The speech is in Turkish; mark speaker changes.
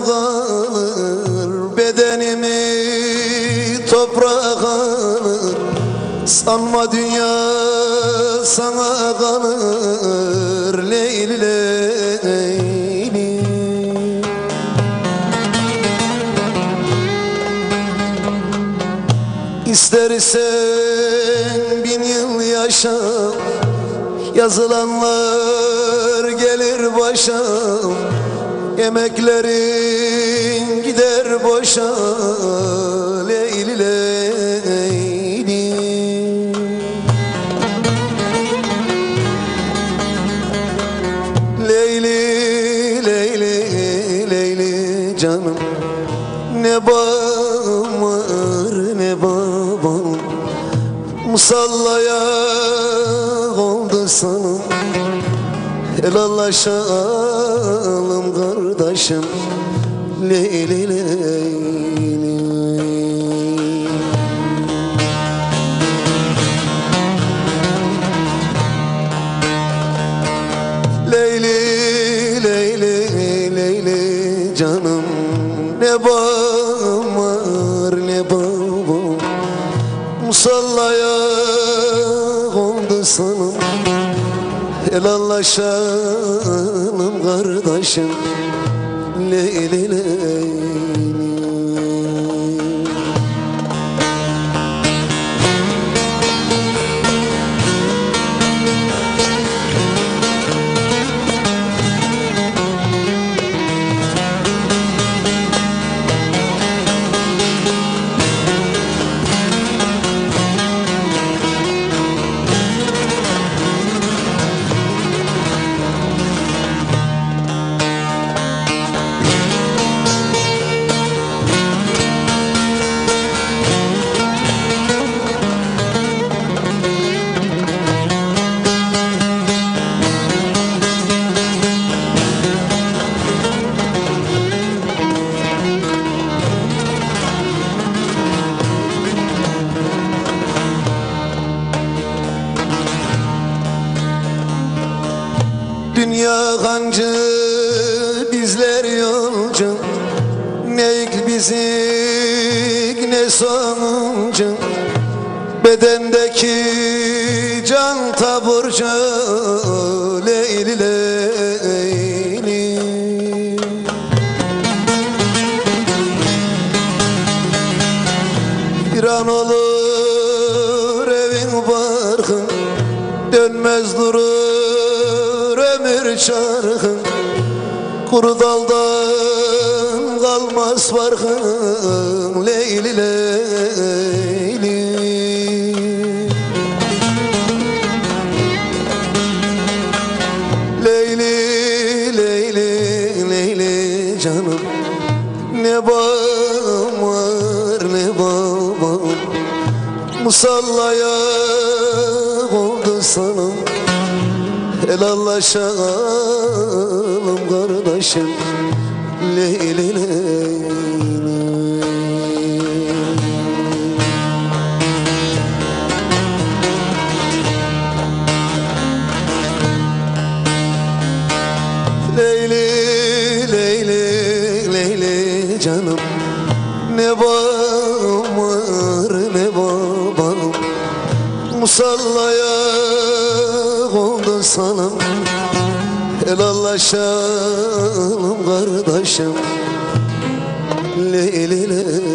Speaker 1: kalır, bedenimi toprak alır. Sanma dünya sana kalır, Leyli Leyli. İstersen 1000 yıl yaşa, yazılanlar gelir başa. Emeklerin gider boşa, Leyli Leyli. Leyli Leyli Leyli canım, ne bağım var ne babam. Musallaya oldu sana, helallaşalım kardeşim, Leyli Leyli. Leyli Leyli Leyli canım, ne bağım var ne babam. Musallaya oldu sana, helallaşalım kardeşim, Leyli Leyli. Dünya kancı, bizler yolcu, ne ilk bizik ne sonuncu. Bedendeki can taburcu, Leyli Leyli. Bir an olur evin barkın, dönmez durur ömür çarkın. Kuru daldan kalmaz farkın, Leyli Leyli. Leyli Leyli Leyli canım, ne bağım var ne babam. Musallaya oldu sana, helallaşalım kardeşim, Leyli Leyli. Leyli Leyli Leyli canım, ne bağım var ne babam. Musallaya oldu sana, helallaşalım kardeşim, Leyli Leyli.